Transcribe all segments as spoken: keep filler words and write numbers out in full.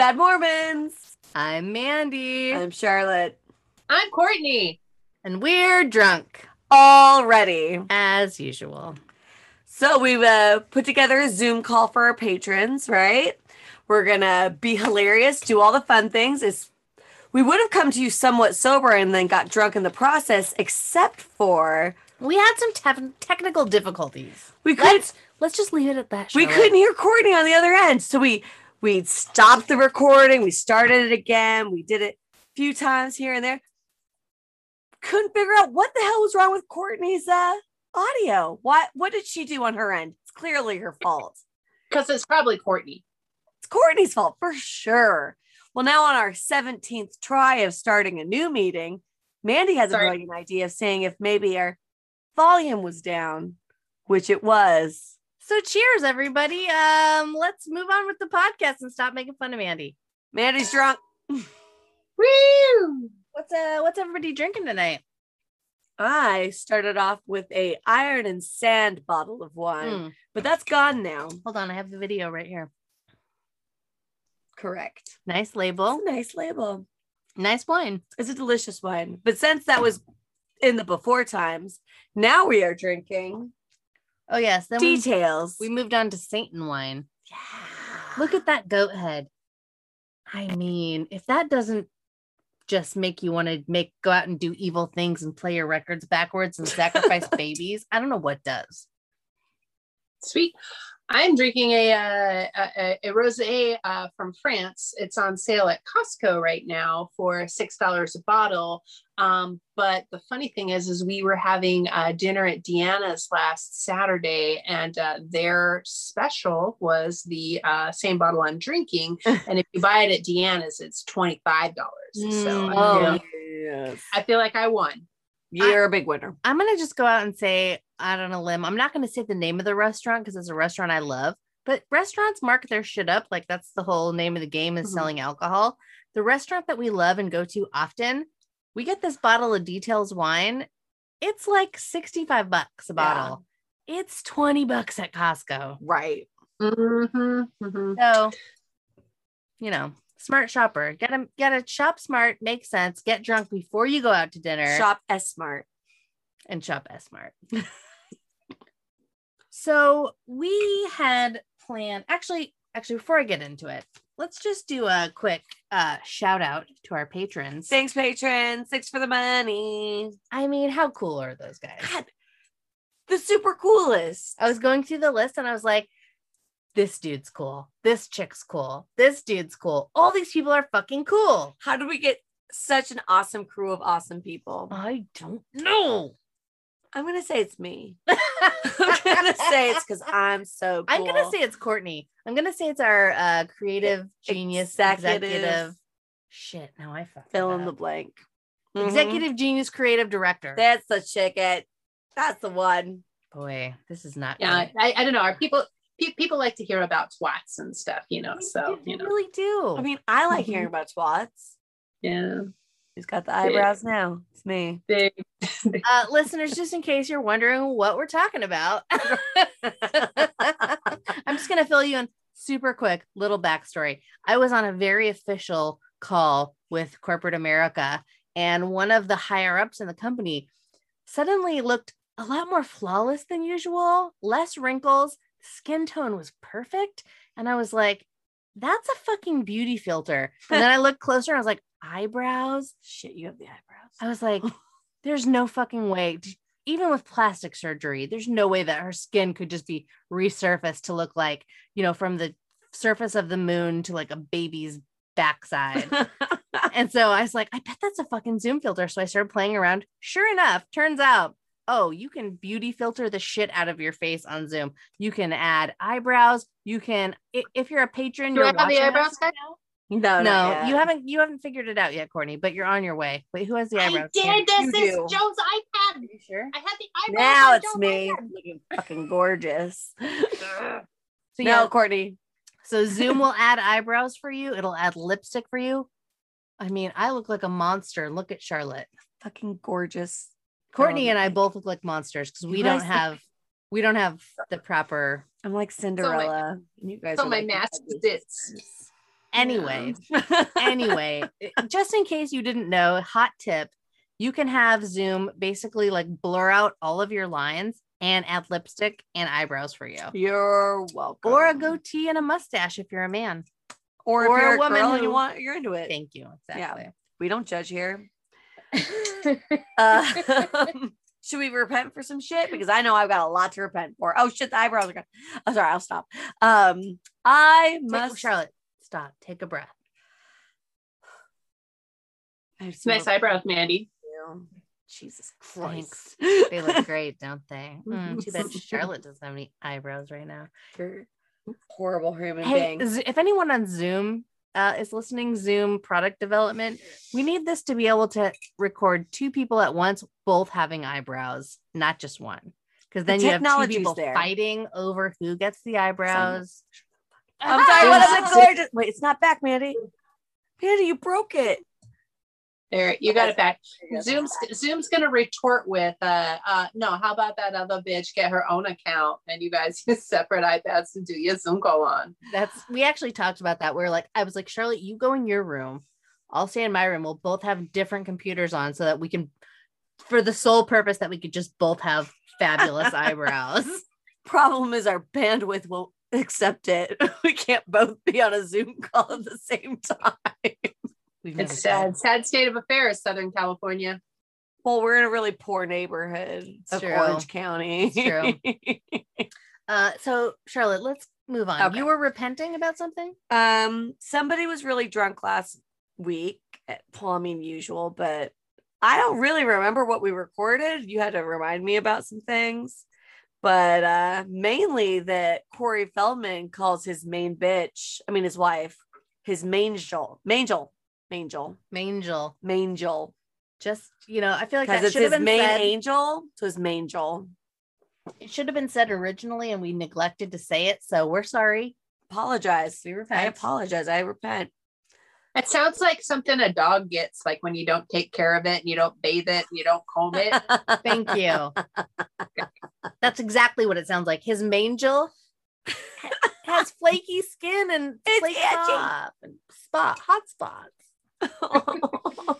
Bad Mormons. I'm Mandy. I'm Charlotte. I'm Courtney. And we're drunk. Already. As usual. So we've uh, put together a Zoom call for our patrons, right? We're going to be hilarious, do all the fun things. It's, we would have come to you somewhat sober and then got drunk in the process, except for... We had some te- technical difficulties. We could, let's, let's just leave it at that, We Charlotte. couldn't hear Courtney on the other end. So we, we stopped the recording. We started it again. We did it a few times here and there. Couldn't figure out what the hell was wrong with Courtney's uh, audio. What what did she do on her end? It's clearly her fault. Because it's probably Courtney. It's Courtney's fault for sure. Well, now on our seventeenth try of starting a new meeting, Mandy has Sorry. a brilliant idea of saying if maybe our volume was down, which it was. So cheers, everybody. Um, let's move on with the podcast and stop making fun of Mandy. Mandy's drunk. Woo! What's uh what's everybody drinking tonight? I started off with a iron and sand bottle of wine, Mm. but that's gone now. Hold on, I have the video right here. Correct. Nice label. It's a nice label. Nice wine. It's a delicious wine. But since that was in the before times, now we are drinking Oh yes, then we, details. we moved on to Satan wine. yeah. Look at that goat head. I mean, if that doesn't just make you want to make go out and do evil things and play your records backwards and sacrifice babies, I don't know what does. Sweet. I'm drinking a uh, a, a rosé uh, from France. It's on sale at Costco right now for six dollars a bottle. Um, but the funny thing is, is we were having uh, dinner at Deanna's last Saturday, and uh, their special was the uh, same bottle I'm drinking. And if you buy it at Deanna's, it's twenty-five dollars. So Mm. I, Oh, feel, yes. I feel like I won. You're a big winner. I'm gonna just go out and say out on a limb. I'm not gonna say the name of the restaurant because it's a restaurant I love, but restaurants mark their shit up. Like that's the whole name of the game is Mhm. selling alcohol. The restaurant that we love and go to often, we get this bottle of Details wine. It's like sixty-five bucks a bottle. It's twenty bucks at Costco. Right. Mm-hmm, mm-hmm. So, you know, smart shopper. Get a get a shop smart, make sense. Get drunk before you go out to dinner. Shop S Smart. And shop S Smart. So we had planned actually, actually, before I get into it, let's just do a quick uh shout out to our patrons. Thanks, patrons. Thanks for the money. I mean, how cool are those guys? God, the super coolest. I was going through the list and I was like, this dude's cool. This chick's cool. This dude's cool. All these people are fucking cool. How did we get such an awesome crew of awesome people? I don't know. I'm gonna say it's me. I'm gonna say it's because I'm so cool. I'm gonna say it's Courtney. I'm gonna say it's our uh creative genius Executive. executive. Shit, now I fucked fill it in the up. blank. Mhm. Executive genius creative director. That's the chicken. That's the one. Boy, this is not Yeah, good. I, I don't know. Are people pe- people like to hear about twats and stuff, you know? So They you know, really do. I mean, I like Mhm. hearing about twats. yeah. Who's got the eyebrows now? It's me. They, uh, listeners, just in case you're wondering what we're talking about, I'm just gonna fill you in super quick. Little backstory. I was on a very official call with corporate America, and one of the higher ups in the company suddenly looked a lot more flawless than usual, less wrinkles, skin tone was perfect. And I was like, that's a fucking beauty filter. And then I looked closer and I was like, eyebrows? Shit, you have the eyebrows. I was like, there's no fucking way. Even with plastic surgery, there's no way that her skin could just be resurfaced to look like, you know, from the surface of the moon to like a baby's backside. And so I was like, I bet that's a fucking Zoom filter. So I started playing around. Sure enough, turns out, oh, you can beauty filter the shit out of your face on Zoom. You can add eyebrows. You can, i- if you're a patron, Do you're I have the watching us eyebrows, right guys? now. no, No, not yet. you haven't. You haven't figured it out yet, Courtney. But you're on your way. Wait, who has the eyebrows? I did. This You is do. Joe's iPad. Are you sure? I had the eyebrows. Now on it's Joe's me iPad. looking fucking gorgeous. So No, yeah. Courtney. So Zoom will add eyebrows for you. It'll add lipstick for you. I mean, I look like a monster. And look at Charlotte. Fucking gorgeous. Courtney Um, and I both look like monsters because we You don't guys- have we don't have the proper. I'm like Cinderella. and you guys So are my like the mask ugly fits. sisters. Anyway, Yeah. anyway, just in case you didn't know, hot tip, you can have Zoom basically like blur out all of your lines and add lipstick and eyebrows for you. You're welcome. Or a goatee and a mustache if you're a man. Or if or a you're a woman girl and you who- want, you're into it. Thank you. Exactly. We don't judge here. Uh, should we repent for some shit? Because I know I've got a lot to repent for. Oh shit, the eyebrows are gone. Oh, sorry, I'll stop. Um, I Take- must. Charlotte, stop. Take a breath. I have some Nice eyebrows, Mandy. review. Jesus Christ. Thanks. They look great, don't they? Mm, too bad Charlotte doesn't have any eyebrows right now. You're a horrible human Hey, being. Z- if anyone on Zoom uh, is listening, Zoom product development, we need this to be able to record two people at once, both having eyebrows, not just one. Because then The you have two technology's people there. fighting over who gets the eyebrows. I'm sorry, what Ah! is it? Gorgeous. Wait, it's not back, Mandy. Mandy, you broke it. There, you got it back. Zoom's Zoom's gonna retort with, uh, uh, no, how about that other bitch get her own account and you guys use separate iPads to do your Zoom call on? That's we actually talked about that. We are like, I was like, Charlotte, you go in your room. I'll stay in my room. We'll both have different computers on so that we can, for the sole purpose that we could just both have fabulous eyebrows. Problem is our bandwidth won't accept it. We can't both be on a Zoom call at the same time. We've never It's tried. sad, sad state of affairs, Southern California. Well, we're in a really poor neighborhood It's of true. Orange County. It's true. Uh, so Charlotte, let's move on. Okay. You were repenting about something? um, somebody was really drunk last week. Well, I mean, usual, but I don't really remember what we recorded. You had to remind me about some things, but uh, mainly that Corey Feldman calls his main bitch. I mean, his wife, his mangel, mangel, mangel, Mangel. mangel. Just, you know, I feel like Because that it's should have his been main said. angel, so his mangel. It should have been said originally and we neglected to say it. So we're sorry. Apologize. We I repent. apologize. I repent. It sounds like something a dog gets, like when you don't take care of it and you don't bathe it and you don't comb it. Thank you. That's exactly what it sounds like. His mangel has flaky skin and It's flake itchy. off and spot hot spots.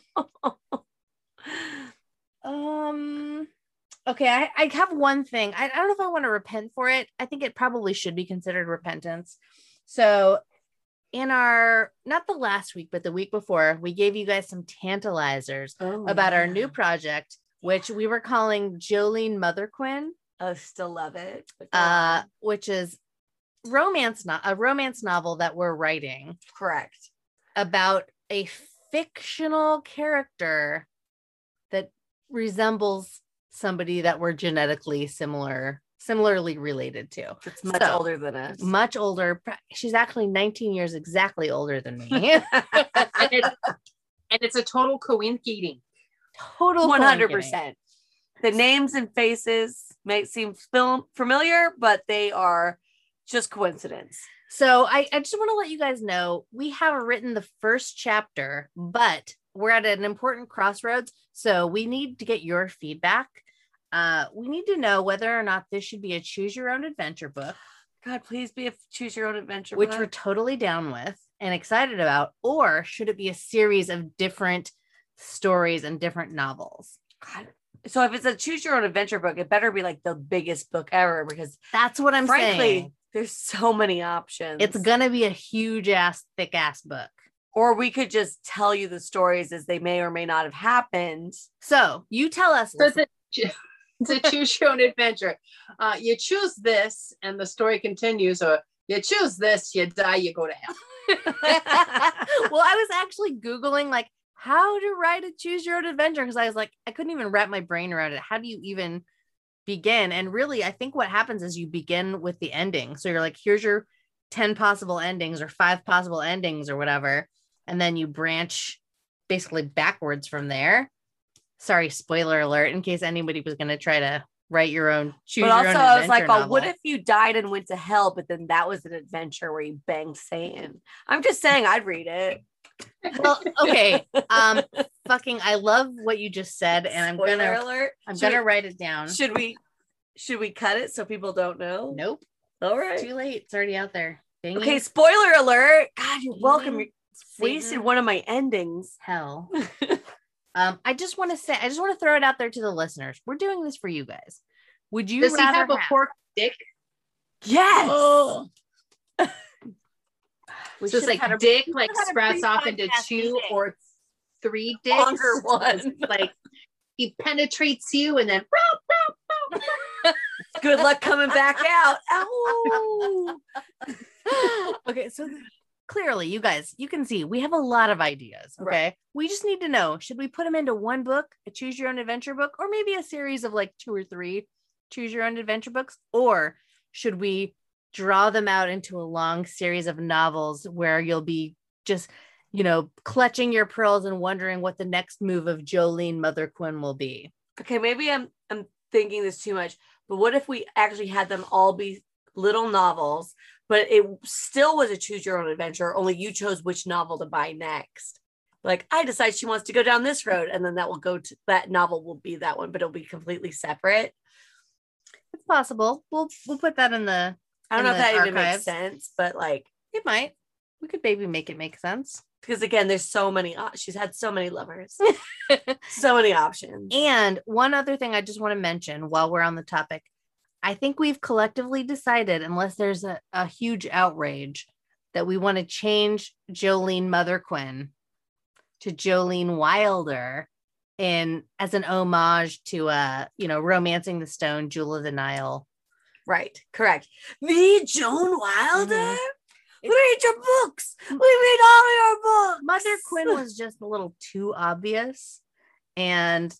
Um okay, I, I have one thing. I, I don't know if I want to repent for it. I think it probably should be considered repentance. So in our not the last week, but the week before, we gave you guys some tantalizers Oh, about our yeah. new project, which we were calling Jolene Mother Quinn, I still love it. But go uh, on. which is romance no- a romance novel that we're writing Correct. about a fictional character that resembles somebody that we're genetically similar similarly related to. It's much So, older than us. Much older. She's actually nineteen years exactly older than me. and, it's, and it's a total coincidence. Total One hundred coincidence. percent. The names and faces may seem fil- familiar, but they are just coincidence. So I, I just want to let you guys know we have written the first chapter, but we're at an important crossroads. So we need to get your feedback. Uh, we need to know whether or not this should be a choose your own adventure book, God, please be a choose your own adventure. which book. we're totally down with and excited about, or should it be a series of different stories and different novels? God. So if it's a choose your own adventure book, it better be like the biggest book ever because That's what I'm frankly, saying. there's so many options. It's gonna be a huge ass, thick ass book. or we could just tell you the stories as they may or may not have happened. So you tell us. So it's a, it's a choose your own adventure. Uh, you choose this and the story continues, or you choose this, you die, you go to hell. Well, I was actually Googling like how to write a choose your own adventure because I was like, I couldn't even wrap my brain around it. How do you even begin? And really, I think what happens is you begin with the ending. So you're like, here's your ten possible endings or five possible endings or whatever. And then you branch basically backwards from there. Sorry, spoiler alert, in case anybody was going to try to write your own choose But your also, own I was like, adventure oh, what novel. if you died and went to hell, but then that was an adventure where you banged Satan? I'm just saying, I'd read it. Well, okay. Um, fucking, I love what you just said, and I'm Spoiler gonna, alert. I'm Should gonna we- write it down. Should we, should we cut it so people don't know? Nope, All it's right. too late. It's already out there. Bingy. Okay, spoiler alert. God, you're welcome. You Satan. wasted one of my endings. Hell. um, I just want to say, I just want to throw it out there to the listeners. We're doing this for you guys. Would you Does he rather have a pork dick? Yes. Oh. We So it's should've had like a- dick we like should've had a sprouts off into pre-podcast two meeting. or three dicks. Longer ones. Like he penetrates you and then Good luck coming back out. Ow. Okay, so th- clearly, you guys, you can see we have a lot of ideas. Okay, Right. we just need to know: should we put them into one book, a choose your own adventure book, or maybe a series of like two or three choose your own adventure books, or should we draw them out into a long series of novels where you'll be just, you know, clutching your pearls and wondering what the next move of Jolene Mother Quinn will be? Okay, maybe I'm I'm thinking this too much, but what if we actually had them all be little novels, but it still was a choose your own adventure, only you chose which novel to buy next. Like, I decide she wants to go down this road, and then that will go to that novel will be that one, but it'll be completely separate. It's possible. We'll we'll put that in the. I don't in know if the that even archives. makes sense, but like, It might. We could maybe make it make sense. because again, there's so many, op- she's had so many lovers, so many options. And one other thing I just want to mention while we're on the topic, I think we've collectively decided, unless there's a, a huge outrage, that we want to change Jolene Mother Quinn to Jolene Wilder in as an homage to uh, you know, Romancing the Stone, Jewel of the Nile. Right, correct. The Joan Wilder? Mhm. Read your books. We read all your books. Mother Quinn was just a little too obvious. And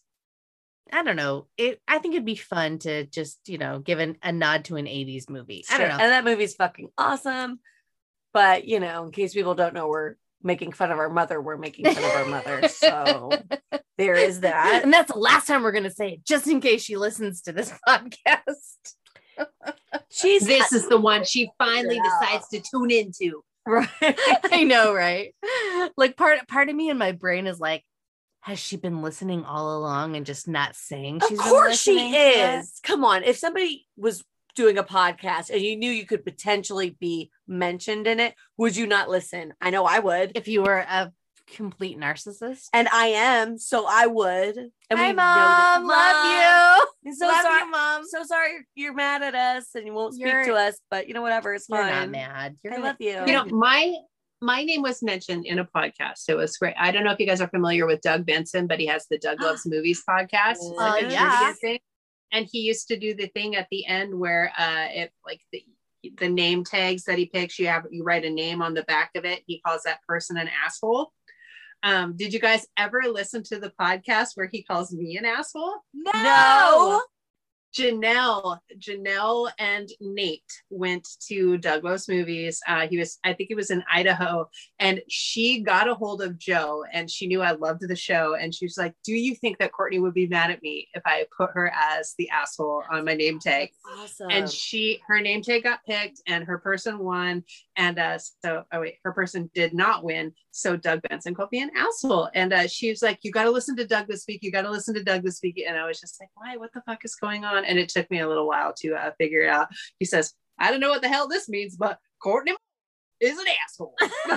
I don't know. It I think it'd be fun to just, you know, give an, a nod to an eighties movie. I don't Sure. know. And that movie's fucking awesome. But, you know, in case people don't know, we're making fun of our mother. We're making fun of our mother. So there is that. And that's the last time we're going to say it, just in case she listens to this podcast. She's this is the one she finally Yeah. decides to tune into. right. I know, right? Like part part of me in my brain is like, has she been listening all along and just not saying Of she's been course she listening to it? is. Come on. If somebody was doing a podcast and you knew you could potentially be mentioned in it, would you not listen? I know I would. If you were a complete narcissist. And I am, so I would. And Hi, we know that- Mom. Love you. I'm so Love sorry. you, Mom. I'm so sorry you're mad at us and you won't speak You're- to us, but you know, whatever, it's You're fine. not mad. You're I gonna- love you. You know, my my name was mentioned in a podcast. It was great. I don't know if you guys are familiar with Doug Benson, but he has the Doug Loves Movies podcast. It's like Uh, a yeah. trivia thing. And he used to do the thing at the end where uh if like the the name tags that he picks, you have you write a name on the back of it. He calls that person an asshole. Um, did you guys ever listen to the podcast where he calls me an asshole? No. Janelle, Janelle and Nate went to Doug Loves Movies. Uh, he was, I think he was in Idaho, and she got a hold of Joe, and she knew I loved the show, and she was like, "Do you think that Courtney would be mad at me if I put her as the asshole on my name tag?" Awesome. And she, her name tag got picked, and her person won. And uh, so, oh wait, her person did not win. So Doug Benson called me an asshole, and uh, she was like, "You got to listen to Doug this week. You got to listen to Doug this week." And I was just like, "Why? What the fuck is going on?" And it took me a little while to uh, figure it out. He says, "I don't know what the hell this means, but Courtney is an asshole."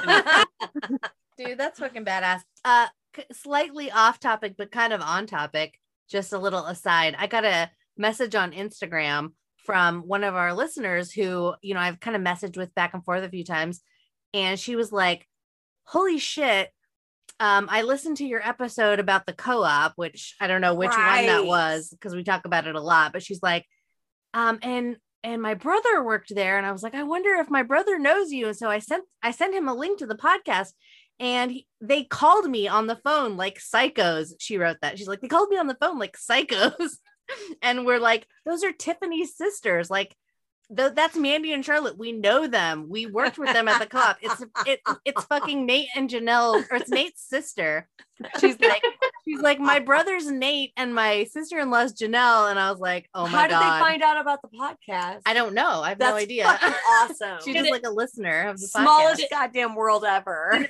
Dude, that's fucking badass. Uh, c- slightly off topic, but kind of on topic. Just a little aside. I got a message on Instagram from one of our listeners who, you know, I've kind of messaged with back and forth a few times. And she was like, holy shit. Um, I listened to your episode about the co-op, which I don't know which one that Right. was because we talk about it a lot, but she's like, um, and and my brother worked there. And I was like, I wonder if my brother knows you. And so I sent I sent him a link to the podcast. And he, they called me on the phone like psychos. She wrote that. She's like, they called me on the phone like psychos. And we're like, those are Tiffany's sisters. Like, th- that's Mandy and Charlotte. We know them. We worked with them at the co-op. It's it, it's fucking Nate and Janelle, or it's Nate's sister. She's like, she's like, my brother's Nate and my sister-in-law's Janelle. And I was like, oh my How did God. they find out about the podcast? I don't know. I have That's no idea. fucking awesome. She's just like a listener of the Smallest podcast. goddamn world ever.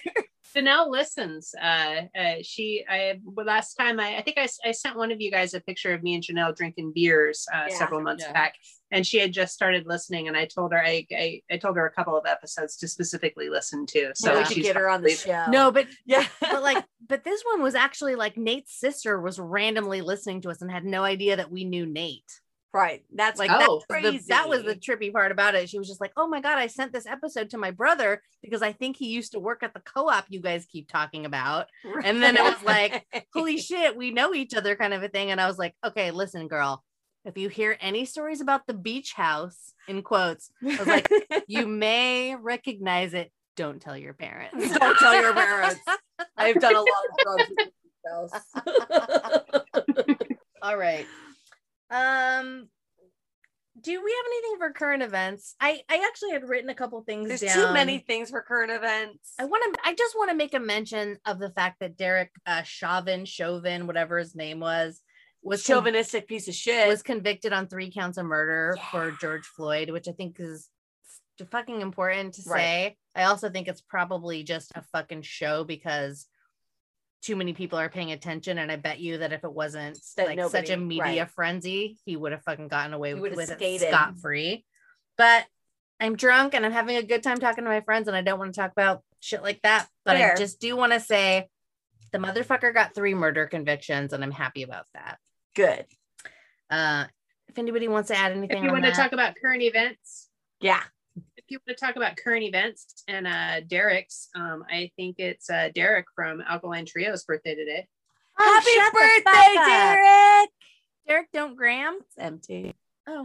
Danelle listens. Uh, uh, she, I, well, last time I, I think I, I sent one of you guys a picture of me and Janelle drinking beers uh, Yeah, several months yeah. back, and she had just started listening. And I told her, I, I, I told her a couple of episodes to specifically listen to. So So we Yeah. should she's get her on the probably- show. No, but yeah, but like but this one was actually like Nate's sister was randomly listening to us and had no idea that we knew Nate. right. That's Like like that, Oh. was the, crazy. that was the trippy part about it. She was just like, oh my God, I sent this episode to my brother because I think he used to work at the co-op you guys keep talking about. And then it was like, holy shit, we know each other kind of a thing. And I was like, okay, listen, girl, if you hear any stories about the beach house, in quotes, I was like, you may recognize it. Don't tell your parents. Don't tell your parents. I've done a lot of drugs with this house. All right. Um, do we have anything for current events? I I actually had written a couple things There's down. too many things for current events. I want to. I just want to make a mention of the fact that Derek uh, Chauvin, Chauvin, whatever his name was, was con- Chauvinistic piece of shit. was convicted on three counts of murder Yeah. for George Floyd, which I think is s- fucking important to Right. say. I also think it's probably just a fucking show because too many people are paying attention, and I bet you that if it wasn't That like nobody- such a media right. frenzy, he would have fucking gotten away He with, would've with it skated. scot free. But I'm drunk and I'm having a good time talking to my friends, and I don't want to talk about shit like that. But Fair. I just do want to say the motherfucker got three murder convictions, and I'm happy about that. Good. Uh, if anybody wants to add anything, If you on want to that. talk about current events, Yeah. if you want to talk about current events and uh Derek's, um, I think it's uh Derek from Alkaline Trio's birthday today. Oh, Happy shut the birthday, fuck up. Derek. Derek, don't gram. It's empty. Oh,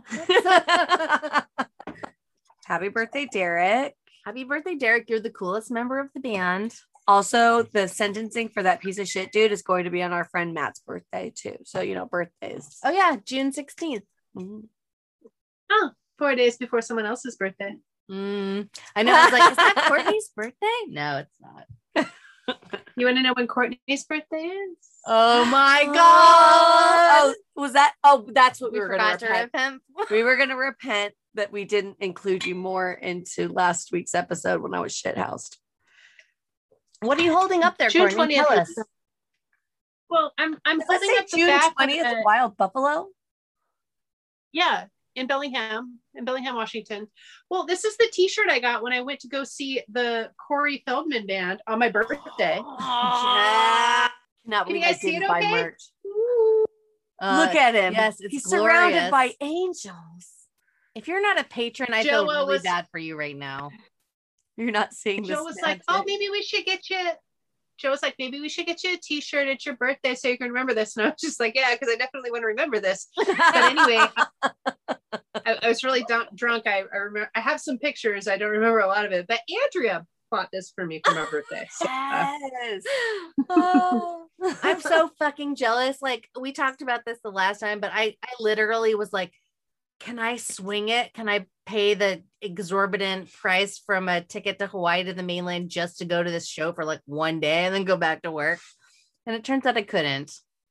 Happy birthday, Derek. happy birthday, Derek. You're the coolest member of the band. Also, the sentencing for that piece of shit dude is going to be on our friend Matt's birthday too. So, you know, birthdays. Oh yeah, June sixteenth. Mhm. Oh, four days before someone else's birthday. Mm, I know. I was like, is that Courtney's birthday? No, it's not. You want to know when Courtney's birthday is? Oh my Oh, god. oh, was that? Oh, that's what we, we were going to forgot to repent. repent. We were going to repent that we didn't include you more into last week's episode when I was shithoused. What are you holding up there, June Courtney? Tell twentieth. us. Well, I'm I'm Let's holding say up the June back. twentieth, uh, Wild Buffalo. yeah, in Bellingham, in Bellingham, Washington. Well, this is the T-shirt I got when I went to go see the Corey Feldman band on my birthday. Yeah. Cannot Can you believe I guys see didn't it buy okay? merch. Uh, Look at him. yes, it's He's surrounded glorious. by angels. If you're not a patron, I Joa feel really was- bad for you right now. You're not seeing this. Joe was like, "Oh, maybe we should get you." Joe was like, "Maybe we should get you a T-shirt at your birthday so you can remember this." And I was just like, "Yeah, because I definitely want to remember this." But anyway, I, I was really d- drunk. I, I remember. I have some pictures. I don't remember a lot of it. But Andrea bought this for me for my birthday. So, uh, Yes. Oh. I'm so fucking jealous. Like we talked about this the last time, but I, I literally was like, can I swing it? Can I pay the exorbitant price from a ticket to Hawaii to the mainland just to go to this show for like one day and then go back to work? And it turns out I couldn't.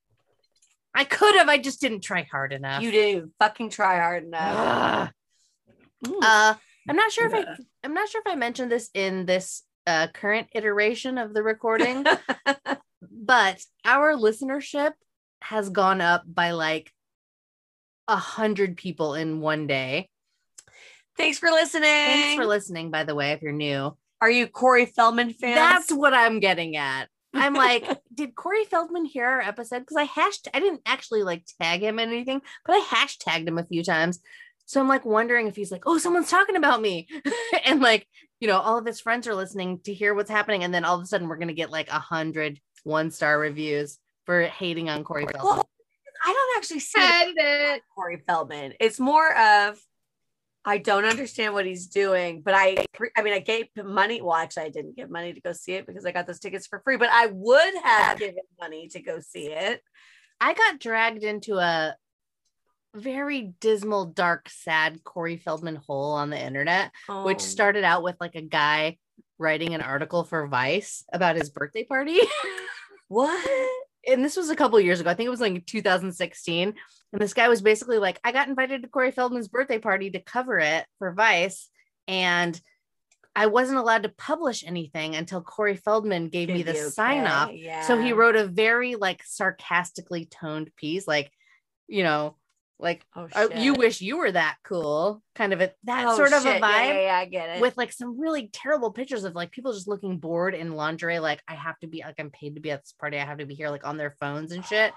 I could have, I just didn't try hard enough. You didn't fucking try hard enough. Ugh. Mm. Uh, I'm not sure if I, Yeah. I'm not sure if I mentioned this in this uh, current iteration of the recording, but our listenership has gone up by like a hundred people in one day. Thanks for listening. Thanks for listening, by the way, if you're new. Are you Corey Feldman fans? That's what I'm getting at. I'm like, did Corey Feldman hear our episode? Because I hashed, I didn't actually like tag him in anything, but I hashtagged him a few times. So I'm like wondering if he's like, oh, someone's talking about me. And like, you know, all of his friends are listening to hear what's happening. And then all of a sudden we're going to get like a hundred one star reviews for hating on Corey Feldman. Well, I don't actually see it Edited it. Corey Feldman. It's more of I don't understand what he's doing, but I I mean I gave him money. Well, actually, I didn't give money to go see it because I got those tickets for free, but I would have given money to go see it. I got dragged into a very dismal, dark, sad Corey Feldman hole on the internet, which Oh. started out with like a guy writing an article for Vice about his birthday party. What? And this was a couple years ago. I think it was like two thousand sixteen. And this guy was basically like, I got invited to Corey Feldman's birthday party to cover it for Vice. And I wasn't allowed to publish anything until Corey Feldman gave Give me the you okay, sign off. yeah. So he wrote a very like sarcastically toned piece, like, you know, like, Oh, uh, shit. you wish you were that cool, kind of a that Oh, sort of shit. a vibe. Yeah, yeah, yeah, I get it. With like some really terrible pictures of like people just looking bored in lingerie, like I have to be like I'm paid to be at this party, I have to be here, like on their phones and shit.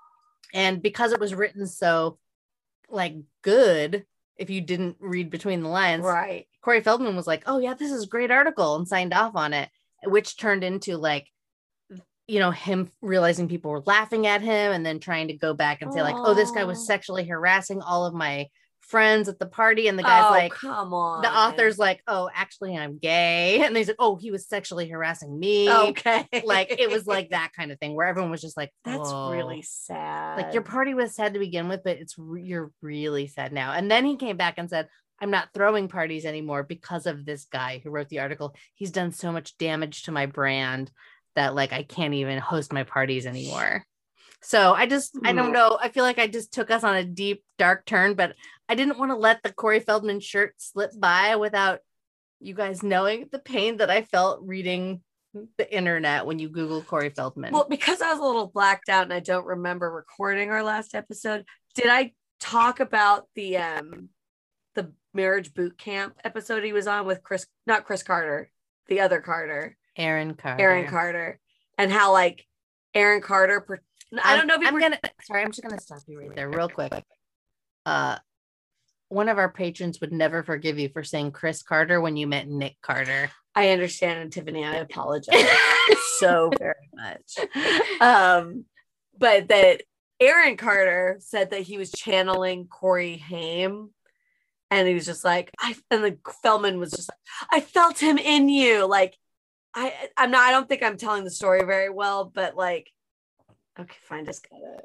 And because it was written so like good, if you didn't read between the lines, right, Corey Feldman was like, oh yeah, this is a great article, and signed off on it, which turned into like, you know, him realizing people were laughing at him and then trying to go back and say like, oh, this guy was sexually harassing all of my friends at the party. And the guy's oh, like, come on. The author's like, oh, actually I'm gay. And he's like, oh, he was sexually harassing me. Okay. Like it was like that kind of thing where everyone was just like, that's oh. really sad. Like your party was sad to begin with, but it's re- you're really sad now. And then he came back and said, I'm not throwing parties anymore because of this guy who wrote the article. He's done so much damage to my brand that like I can't even host my parties anymore. So I just, I don't know. I feel like I just took us on a deep, dark turn, but I didn't want to let the Corey Feldman shirt slip by without you guys knowing the pain that I felt reading the internet when you Google Corey Feldman. Well, because I was a little blacked out and I don't remember recording our last episode, did I talk about the um the marriage boot camp episode he was on with Chris, not Chris Carter, the other Carter, Aaron Carter, Aaron Carter, and how like Aaron Carter, per- I don't know if he I'm per- gonna sorry, I'm just gonna stop you right there real quick. Uh, one of our patrons would never forgive you for saying Chris Carter when you meant Nick Carter. I understand, and Tiffany, I apologize so very much. Um, but that Aaron Carter said that he was channeling Corey Haim, and he was just like, I and the Feldman was just like, I felt him in you. Like, I I'm not, I don't think I'm telling the story very well, but like, okay, fine, just cut it.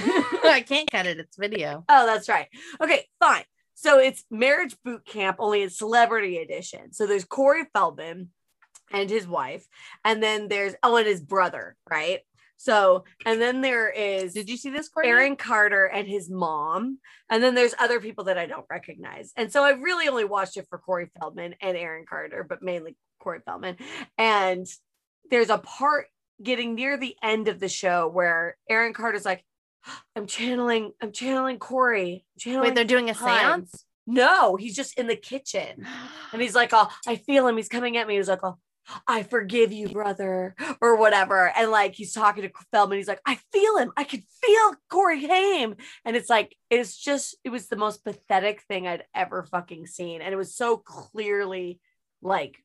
I can't cut it, it's video. Oh, that's right. Okay, fine. So it's marriage boot camp, only in celebrity edition. So there's Corey Feldman and his wife, and then there's oh, and his brother, right? So, and then there is, did you see this, Courtney? Aaron Carter and his mom, and then there's other people that I don't recognize. And so I really only watched it for Corey Feldman and Aaron Carter, but mainly Corey Feldman. And there's a part getting near the end of the show where Aaron Carter's like, I'm channeling, I'm channeling Corey. I'm channeling Wait, they're doing a time. seance? No, he's just in the kitchen. And he's like, oh, I feel him. He's coming at me. He's like, oh, I forgive you, brother, or whatever. And like, he's talking to Feldman. He's like, I feel him. I can feel Corey Haim. And it's like, it's just, it was the most pathetic thing I'd ever fucking seen. And it was so clearly like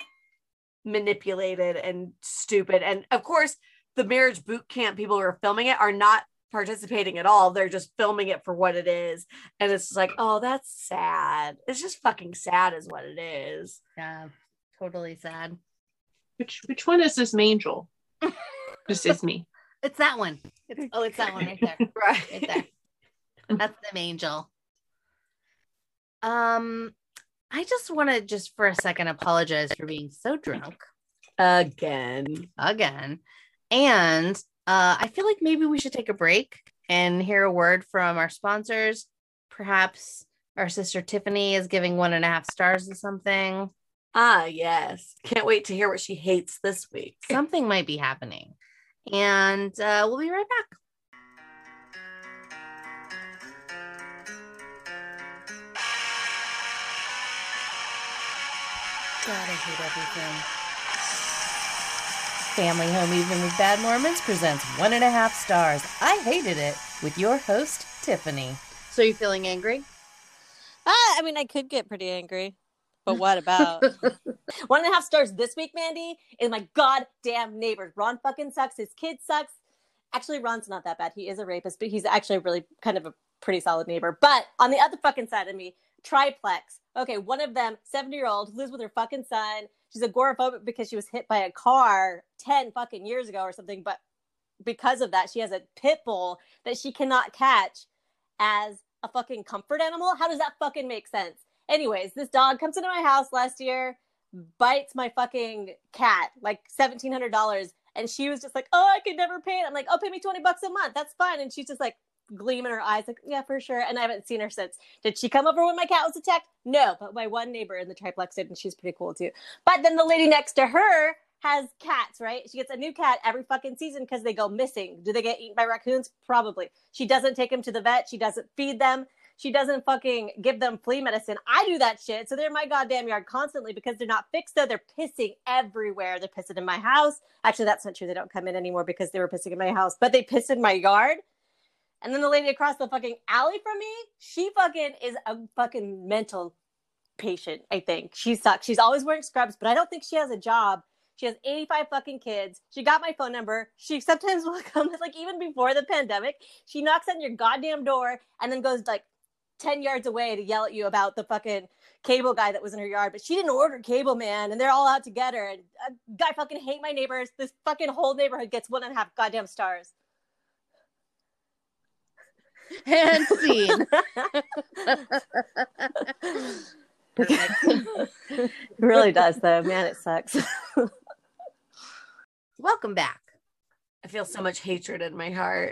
manipulated and stupid. And of course, the marriage boot camp people who are filming it are not participating at all. They're just filming it for what it is. And it's like, oh, that's sad. It's just fucking sad is what it is. Yeah, totally sad. Which which one is this Mangel? This is me. It's that one. It's, oh, it's that one right there. Right. Right there. That's the angel. Um, I just want to just for a second apologize for being so drunk Again. again. And uh, I feel like maybe we should take a break and hear a word from our sponsors. Perhaps our sister Tiffany is giving one and a half stars to something. Ah, yes. Can't wait to hear what she hates this week. Something might be happening. And uh, we'll be right back. God, I hate everything. Family Home Evening with Bad Mormons presents One and a Half Stars. I Hated It with your host, Tiffany. So you feeling angry? Ah, I mean, I could get pretty angry. But what about? One and a half stars this week, Mandy, is my goddamn neighbor. Ron fucking sucks. His kid sucks. Actually, Ron's not that bad. He is a rapist, but he's actually really kind of a pretty solid neighbor. But on the other fucking side of me, Triplex. Okay, one of them, seventy-year-old, lives with her fucking son. She's agoraphobic because she was hit by a car ten fucking years ago or something. But because of that, she has a pit bull that she cannot catch as a fucking comfort animal. How does that fucking make sense? Anyways, this dog comes into my house last year, bites my fucking cat, like seventeen hundred dollars. And she was just like, oh, I could never pay it. I'm like, oh, pay me twenty bucks a month. That's fine. And she's just like, gleam in her eyes, like, yeah, for sure. And I haven't seen her since. Did she come over when my cat was attacked? No, but my one neighbor in the triplex did, and she's pretty cool too. But then the lady next to her has cats, right? She gets a new cat every fucking season because they go missing. Do they get eaten by raccoons? Probably. She doesn't take them to the vet. She doesn't feed them. She doesn't fucking give them flea medicine. I do that shit. So they're in my goddamn yard constantly because they're not fixed though. They're pissing everywhere. They're pissing in my house. Actually, that's not true. They don't come in anymore because they were pissing in my house, but they piss in my yard. And then the lady across the fucking alley from me, she fucking is a fucking mental patient, I think. She sucks. She's always wearing scrubs, but I don't think she has a job. She has eighty-five fucking kids. She got my phone number. She sometimes will come, like even before the pandemic, she knocks on your goddamn door and then goes like ten yards away to yell at you about the fucking cable guy that was in her yard. But she didn't order cable, man. And they're all out together. And uh, I fucking hate my neighbors. This fucking whole neighborhood gets one and a half goddamn stars. And scene. It really does, though. Man, it sucks. Welcome back. I feel so much hatred in my heart.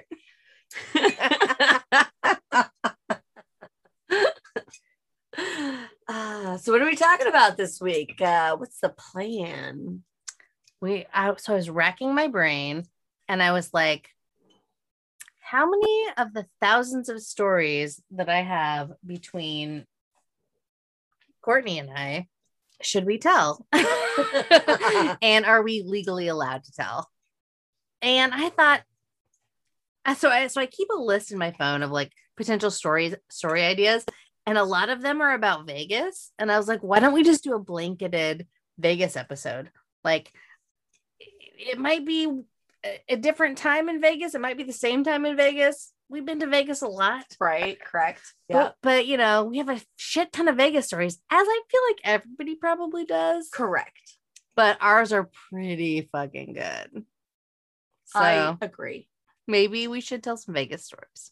uh, so what are we talking about this week? Uh, what's the plan? We I, so I was racking my brain and I was like, how many of the thousands of stories that I have between Courtney and I should we tell? And are we legally allowed to tell? And I thought, so I, so I keep a list in my phone of like potential stories, story ideas. And a lot of them are about Vegas. And I was like, why don't we just do a blanketed Vegas episode? Like it might be a different time in Vegas. It might be the same time in Vegas. We've been to Vegas a lot. Right. Correct. Yeah. Yeah. But, but, you know, we have a shit ton of Vegas stories, as I feel like everybody probably does. Correct. But ours are pretty fucking good. So I agree. maybe we should tell some Vegas stories.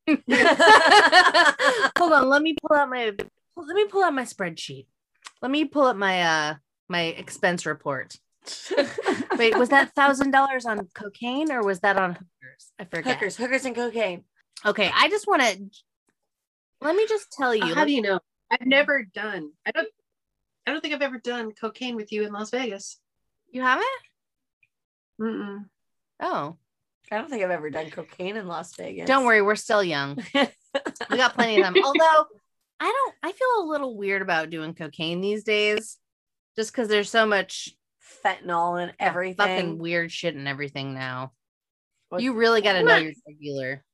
Hold on. Let me pull out my, let me pull out my spreadsheet. Let me pull up my, uh, my expense report. Wait, was that thousand dollars on cocaine or was that on hookers? I forget. Hookers, hookers, and cocaine. Okay, I just want to. Let me just tell you. How do you know? I've never done. I don't. I don't think I've ever done cocaine with you in Las Vegas. You haven't? Mm-mm. Oh, I don't think I've ever done cocaine in Las Vegas. don't worry, we're still young. We got plenty of them. Although I don't. I feel a little weird about doing cocaine these days, just because there's so much Fentanyl and everything. fucking weird shit and everything now. What- You really got to know your regular.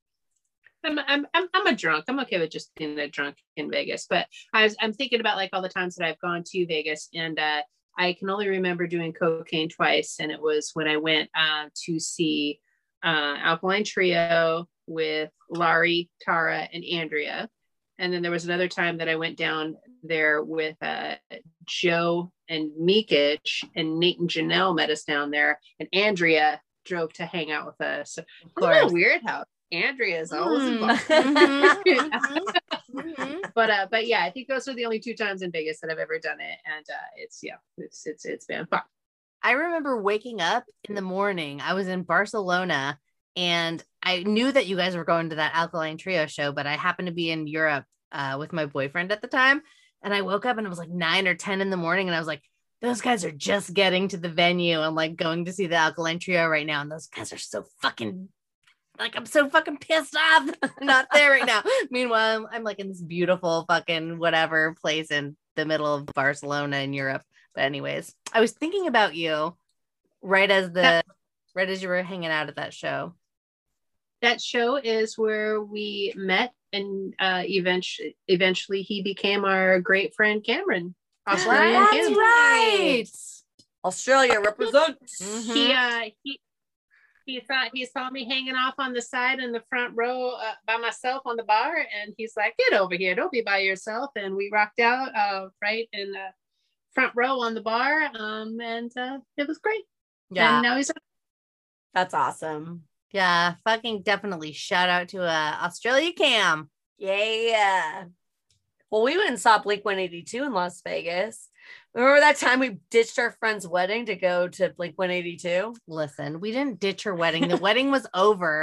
I'm, I'm I'm I'm a drunk. I'm okay with just being a drunk in Vegas. But I was I'm thinking about like all the times that I've gone to Vegas, and uh, I can only remember doing cocaine twice, and it was when I went uh, to see uh, Alkaline Trio with Laurie, Tara, and Andrea. And then there was another time that I went down there with uh, Joe and Meekich, and Nate and Janelle met us down there, and Andrea drove to hang out with us. Of course. Isn't that weird how Andrea is always Mm. involved. Mhm, mhm, mhm. But uh, but yeah, I think those are the only two times in Vegas that I've ever done it, and uh, it's yeah, it's it's it's been fun. I remember waking up in the morning. I was in Barcelona and I knew that you guys were going to that Alkaline Trio show, but I happened to be in Europe uh, with my boyfriend at the time. And I woke up and it was like nine or ten in the morning. And I was like, those guys are just getting to the venue and like going to see the Alkaline Trio right now. And those guys are so fucking, like, I'm so fucking pissed off. They're not there right now. Meanwhile, I'm, I'm like in this beautiful fucking whatever place in the middle of Barcelona in Europe. But anyways, I was thinking about you right as the, right as you were hanging out at that show. That show is where we met, and uh, eventually, eventually he became our great friend Cameron. Australian That's Cameron. right. Australia represents. Mhm. He uh he he thought he saw me hanging off on the side in the front row uh, by myself on the bar, and he's like, "Get over here! Don't be by yourself." And we rocked out uh, right in the front row on the bar, um, and uh, it was great. Yeah, And now he's that's awesome. Yeah, fucking definitely shout out to uh, Australia Cam. Yeah. Well, we went and saw Blink one eighty-two in Las Vegas. Remember that time we ditched our friend's wedding to go to Blink one eighty-two? Listen, we didn't ditch her wedding. The wedding was over.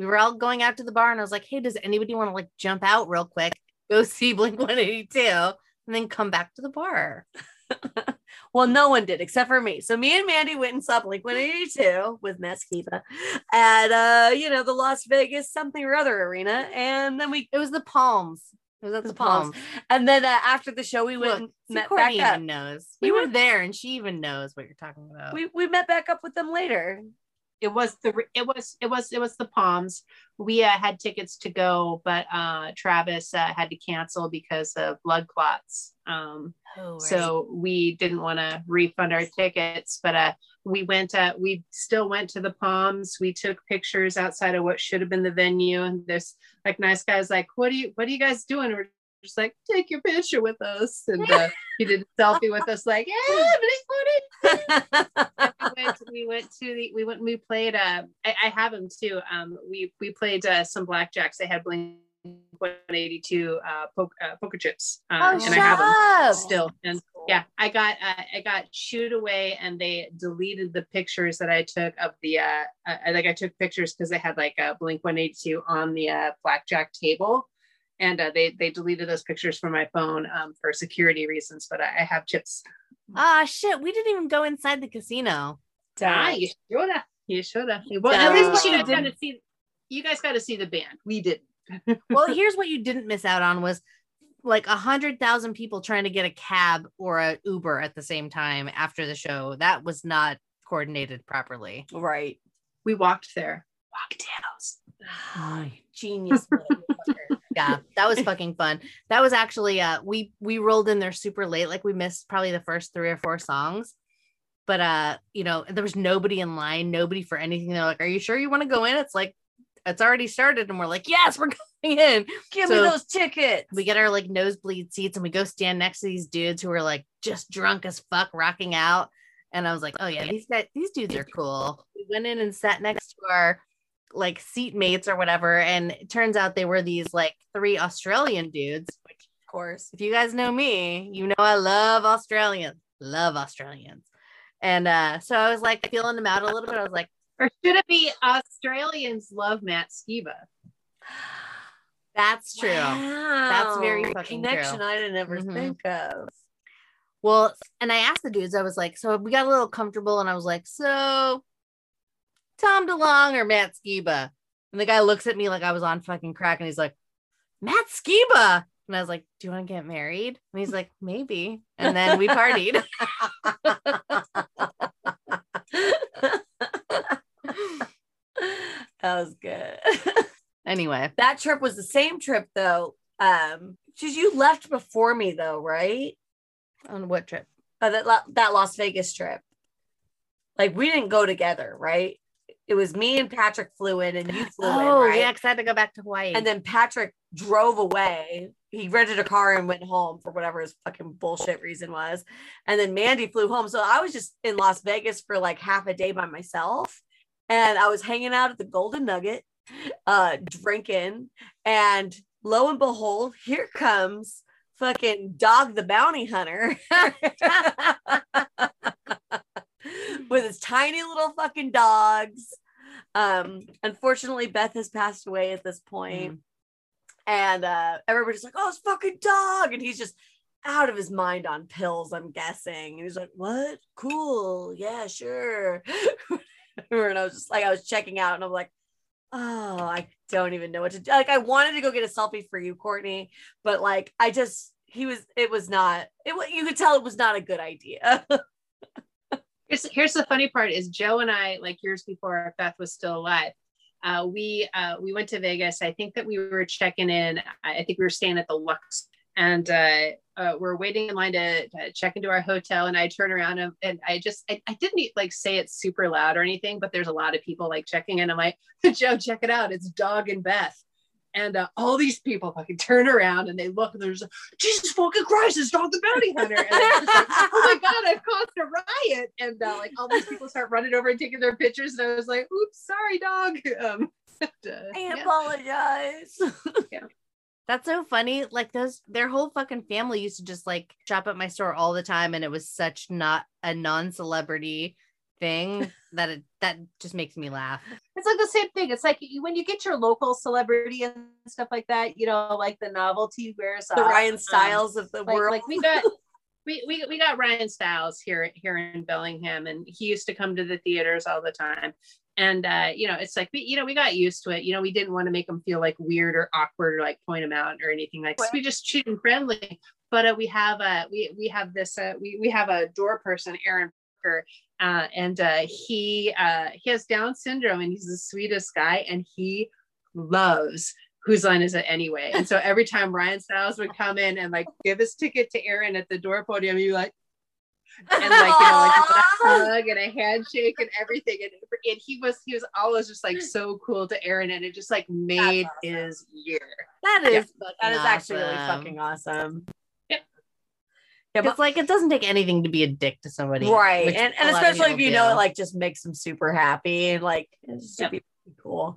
we were all going out to the bar and I was like, hey, does anybody want to like jump out real quick, go see Blink one eighty-two and then come back to the bar? Well, no one did except for me. So me and Mandy went and saw Blink one eighty-two with Matt Skiba at, uh, you know, the Las Vegas something or other arena. And then we, It was the Palms. It was at the, the Palms. Palms. And then uh, after the show, we went Look, and see, met Courtney back up. even knows. We We were went- there and she even knows what you're talking about. We, we met back up with them later. It was the it was it was it was the Palms. We uh, had tickets to go, but uh, Travis uh, had to cancel because of blood clots. Um, oh, right. So we didn't want to refund our tickets, but uh, we went. Uh, we still went to the Palms. We took pictures outside of what should have been the venue, and there's like nice guys like, "What are you? What are you guys doing?" We're just like, "Take your picture with us," and uh, he did a selfie with us, like, "Yeah, Blink one eighty-two." we went, we went to the we went we played uh I, I have them too. Um we we played uh, some blackjacks. They had Blink one eighty-two uh, poke, uh poker chips. Uh, Oh, and shut I have them up. still. And yeah, I got uh, I got shooed away and they deleted the pictures that I took of the uh I like I took pictures because they had like a Blink one eighty-two on the uh blackjack table. And uh, they they deleted those pictures from my phone um, for security reasons, but I, I have chips. Ah, shit. We didn't even go inside the casino. Ah, you shoulda. You shoulda. Well, at Duh. least you guys got to see. You guys got to see the band. We didn't. Well, here's what you didn't miss out on was like a hundred thousand people trying to get a cab or a Uber at the same time after the show. That was not coordinated properly. Right. We walked there. Walked house. Genius. Yeah, that was fucking fun. That was actually uh we we rolled in there super late, like we missed probably the first three or four songs, but uh you know there was nobody in line, nobody for anything. They're like, are you sure you want to go in? It's like it's already started and we're like, yes, we're going in. Give So me those tickets. we get our like nosebleed seats and we go stand next to these dudes who are like just drunk as fuck rocking out. And I was like, oh yeah, these guys, these dudes are cool. We went in and sat next to our like seat mates or whatever. And it turns out they were these like three Australian dudes, which Of course. if you guys know me, you know I love Australians, love Australians. And uh, so I was like feeling them out a little bit. I was like, Or should it be Australians love Matt Skiba? that's true. Wow. That's very fucking connection true. I didn't ever Mhm. think of. Well, and I asked the dudes, I was like, so we got a little comfortable and I was like, so Tom DeLonge or Matt Skiba? And the guy looks at me like I was on fucking crack and he's like, Matt Skiba. And I was like, do you want to get married? And he's like, maybe. And then we partied. That was good. Anyway, That trip was the same trip though. Um, because you left before me though, right? on what trip? Uh, that La- that Las Vegas trip. Like we didn't go together, right? It was me and Patrick flew in, and you flew Oh, in, right? yeah, because I had to go back to Hawaii. And then Patrick drove away. He rented a car and went home for whatever his fucking bullshit reason was. And then Mandy flew home. So I was just in Las Vegas for like half a day by myself. And I was hanging out at the Golden Nugget, uh, drinking. And lo and behold, here comes fucking Dog the Bounty Hunter with his tiny little fucking dogs. Um, unfortunately, Beth has passed away at this point. Mm. And uh, everybody's like, oh, it's fucking Dog. And he's just out of his mind on pills, I'm guessing. And he's like, what? Cool. Yeah, sure. And I was just like, I was checking out and I'm like, oh, I don't even know what to do. Like, I wanted to go get a selfie for you, Courtney, but like, I just, he was, it was not, it wa- you could tell it was not a good idea. Here's, here's the funny part is Joe and I, like years before Beth was still alive, uh, we uh, we went to Vegas. I think that we were checking in. I think we were staying at the Lux, and uh, uh, we're waiting in line to, to check into our hotel. And I turn around and, and I just I, I didn't like say it super loud or anything, but there's a lot of people like checking in. I'm like, Joe, check it out. It's Dog and Beth. And uh, all these people fucking turn around and they look and there's like, Jesus fucking Christ, it's Dog the Bounty Hunter. And I'm just like, oh my God, I've caused a riot. And uh, like all these people start running over and taking their pictures. And I was like, oops, sorry, Dog. Um, but, uh, I yeah. apologize. That's so funny. Like those, their whole fucking family used to just like shop at my store all the time. And it was such not a non-celebrity thing that it that just makes me laugh. It's like the same thing. It's like when you get your local celebrity and stuff like that, you know, like the novelty wears The off. Ryan Stiles um, of the like, world. like we got we, we we got Ryan Stiles here here in Bellingham, and he used to come to the theaters all the time. And uh, you know, it's like we, you know, we got used to it. You know, we didn't want to make him feel like weird or awkward or like point him out or anything like that. So we just treat him friendly. But uh, we have uh we we have this uh, we we have a door person, Aaron Parker, uh, and uh, he uh, he has Down syndrome, and he's the sweetest guy, and he loves Whose Line Is It Anyway? And so every time Ryan Stiles would come in and like give his ticket to Aaron at the door podium, he'd be like, and like, you know, like a hug and a handshake and everything. And, and he was he was always just like so cool to Aaron, and it just like made awesome. his year. That is Yeah, that is actually really fucking awesome. Yep. Yeah, It's like it doesn't take anything to be a dick to somebody, right, which and a and lot of especially if people you know do. it like just makes them super happy, and like it's Yep. be cool.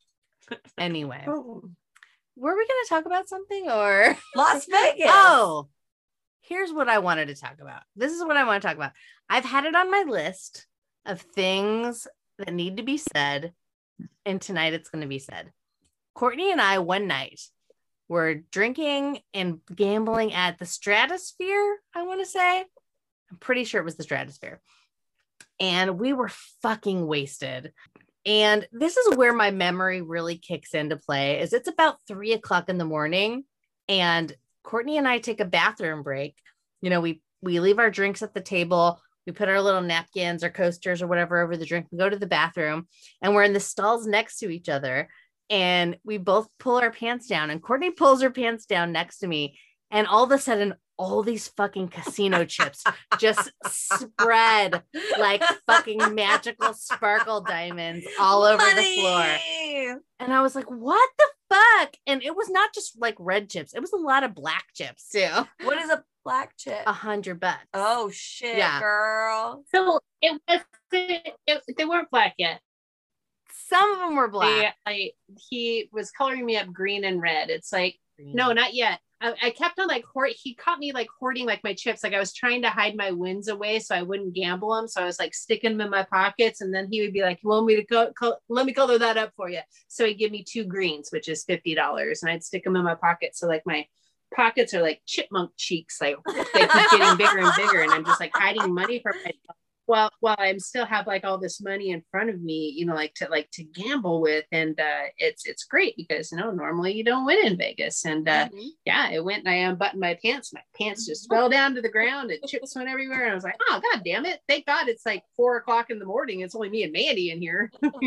Anyway, Oh. were we going to talk about something or? Las Vegas. Oh, here's what I wanted to talk about. This is what I want to talk about. I've had it on my list of things that need to be said, and tonight it's going to be said. Courtney and I one night were drinking and gambling at the Stratosphere, I want to say. I'm pretty sure it was the Stratosphere. And we were fucking wasted. And this is where my memory really kicks into play, is it's about three o'clock in the morning, and Courtney and I take a bathroom break. You know, we we leave our drinks at the table. We put our little napkins or coasters or whatever over the drink. We go to the bathroom, and we're in the stalls next to each other. And we both pull our pants down, and Courtney pulls her pants down next to me. And all of a sudden, all these fucking casino chips just spread like fucking magical sparkle diamonds all over the floor. And I was like, what the fuck? And it was not just like red chips. It was a lot of black chips too. What is a black chip? A hundred bucks. Oh shit, Yeah. girl. So it was it, they weren't black yet. Some of them were black. They, I, he was coloring me up green and red. It's like, no, not yet. I, I kept on like hoard. He caught me like hoarding like my chips. Like I was trying to hide my wins away so I wouldn't gamble them. So I was like sticking them in my pockets, and then he would be like, "You want me to go? Co- let me color that up for you." So he'd give me two greens, which is fifty dollars, and I'd stick them in my pocket. So like my pockets are like chipmunk cheeks, like they keep getting bigger and bigger, and I'm just like hiding money from myself. While while I'm still have like all this money in front of me, you know, like to like to gamble with, and uh, it's it's great because you know normally you don't win in Vegas, and uh, Mhm. yeah, it went and I unbuttoned my pants, my pants just fell down to the ground, and chips went everywhere, and I was like, oh god damn it! Thank God it's like four o'clock in the morning. It's only me and Mandy in here.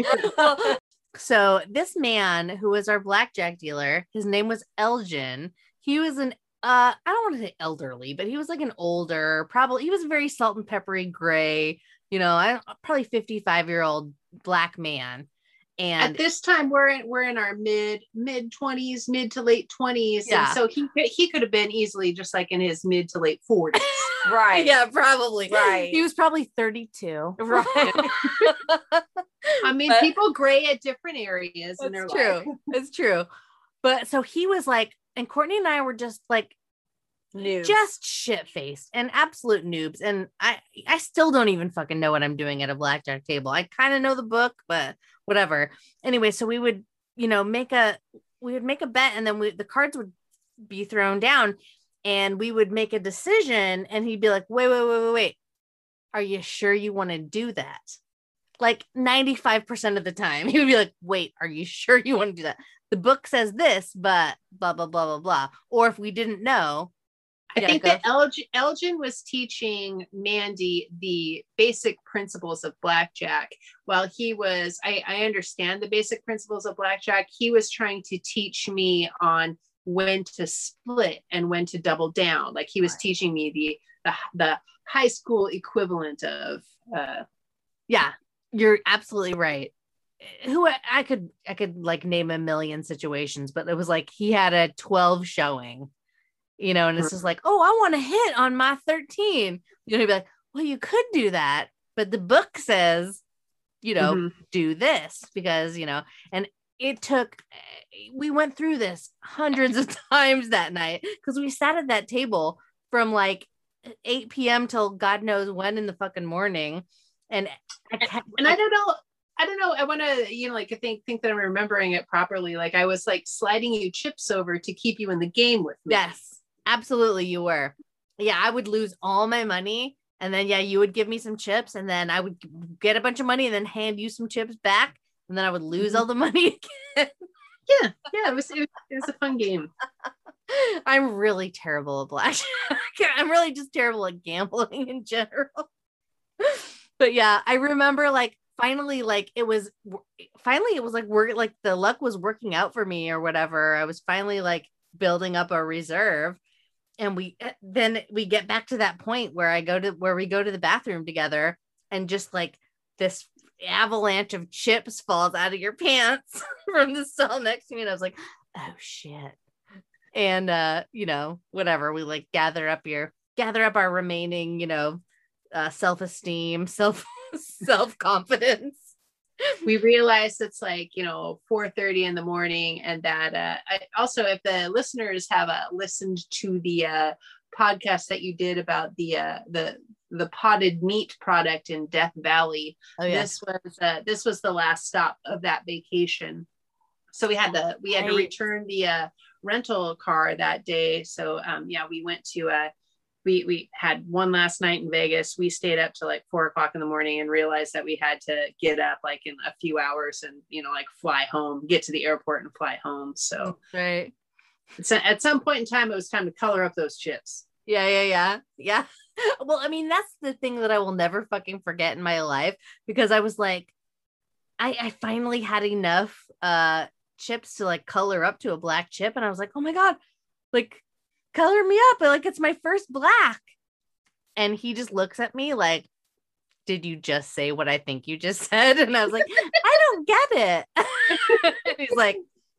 So this man who was our blackjack dealer, his name was Elgin. He was an uh, I don't want to say elderly, but he was like an older, probably he was a very salt and peppery gray, you know, I probably fifty-five year old black man. And At this time, we're in we're in our mid mid twenties, mid to late twenties, Yeah. and so he he could have been easily just like in his mid to late forties. Right. yeah, probably. Right. He was probably thirty-two. Right. I mean, But- people gray at different areas in their It's life. true. It's true. But so he was like, and Courtney and I were just like, News. just shit faced and absolute noobs. And I, I still don't even fucking know what I'm doing at a blackjack table. I kind of know the book, but whatever. Anyway, so we would, you know, make a, we would make a bet, and then we, the cards would be thrown down, and we would make a decision, and he'd be like, wait, wait, wait, wait, wait. Are you sure you want to do that? Like ninety-five percent of the time, he would be like, wait, are you sure you want to do that? The book says this, but blah, blah, blah, blah, blah. Or if we didn't know, I yeah, think go. that Elgin, Elgin was teaching Mandy the basic principles of blackjack. While he was, I, I understand the basic principles of blackjack. He was trying to teach me on when to split and when to double down. Like he was Right. teaching me the the, the high school equivalent of. Uh, Yeah, you're absolutely right. Who I, I could I could like name a million situations, but it was like he had a twelve showing, you know, and it's just like, oh, I want to hit on my thirteen. You know, he'd be like, well, you could do that, but the book says, you know, Mhm. do this because, you know, and it took, we went through this hundreds of times that night because we sat at that table from like eight p.m. till God knows when in the fucking morning. And I kept, and I don't know. I don't know. I want to, you know, like I think think that I'm remembering it properly. Like I was like sliding you chips over to keep you in the game with me. Yes, absolutely, you were. Yeah, I would lose all my money, and then yeah, you would give me some chips, and then I would get a bunch of money, and then hand you some chips back, and then I would lose mm-hmm. all the money again. Yeah, yeah, it was it, it was a fun game. I'm really terrible at blackjack. I'm really just terrible at gambling in general. But yeah, I remember like. Finally, like it was finally it was like work like the luck was working out for me or whatever. I was finally like building up a reserve, and we then we get back to that point where I go to where we go to the bathroom together, and just like this avalanche of chips falls out of your pants from the stall next to me, and I was like, oh shit. And uh you know, whatever, we like gather up your gather up our remaining, you know, uh self-esteem, self self-confidence. We realize it's like, you know, four thirty in the morning, and that uh I, also if the listeners have uh, listened to the uh podcast that you did about the uh the the potted meat product in Death Valley, oh, yeah. this was uh this was the last stop of that vacation. So we had to we had to return the uh rental car that day. So um yeah, we went to uh We we had one last night in Vegas. We stayed up till like four o'clock in the morning and realized that we had to get up like in a few hours and, you know, like fly home, get to the airport and fly home. So right. So at some point in time, it was time to color up those chips. Yeah, yeah, yeah. Yeah. Well, I mean, that's the thing that I will never fucking forget in my life, because I was like, I, I finally had enough uh chips to like color up to a black chip. And I was like, oh my God, like, color me up, like it's my first black. And he just looks at me like, did you just say what I think you just said? And I was like, I don't get it. And he's like,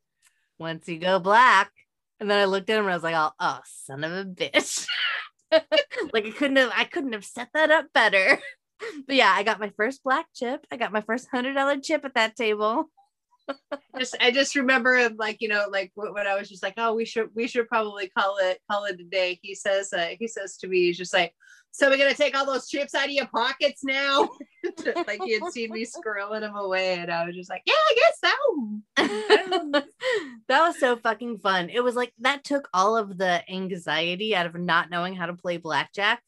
once you go black. And then I looked at him and I was like, oh, oh son of a bitch. Like I couldn't have I couldn't have set that up better. But yeah, I got my first black chip. I got my first hundred dollar chip at that table. just I just remember him like, you know, like when I was just like, oh, we should we should probably call it call it a day. He says uh, he says to me, he's just like, so we're gonna take all those chips out of your pockets now. Like he had seen me squirreling them away, and I was just like, yeah, I guess so. That was so fucking fun. It was like that took all of the anxiety out of not knowing how to play blackjack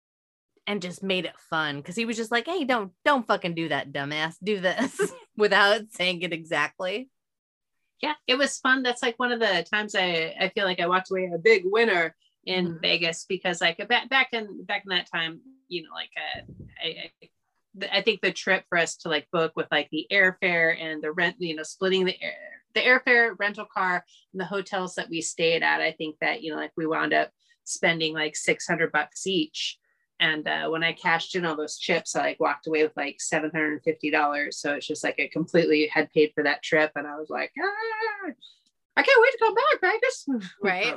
and just made it fun, because he was just like, hey, don't don't fucking do that, dumbass, do this. Without saying it exactly. Yeah, it was fun. That's like one of the times I I feel like I walked away a big winner in mm-hmm. Vegas, because like back back in back in that time, you know, like uh, I, I I think the trip for us to like book with like the airfare and the rent, you know, splitting the air the airfare, rental car, and the hotels that we stayed at, I think that, you know, like we wound up spending like six hundred bucks each. And uh, when I cashed in all those chips, I like walked away with like seven hundred fifty dollars. So it's just like I completely had paid for that trip. And I was like, ah, I can't wait to come back, Vegas. Right.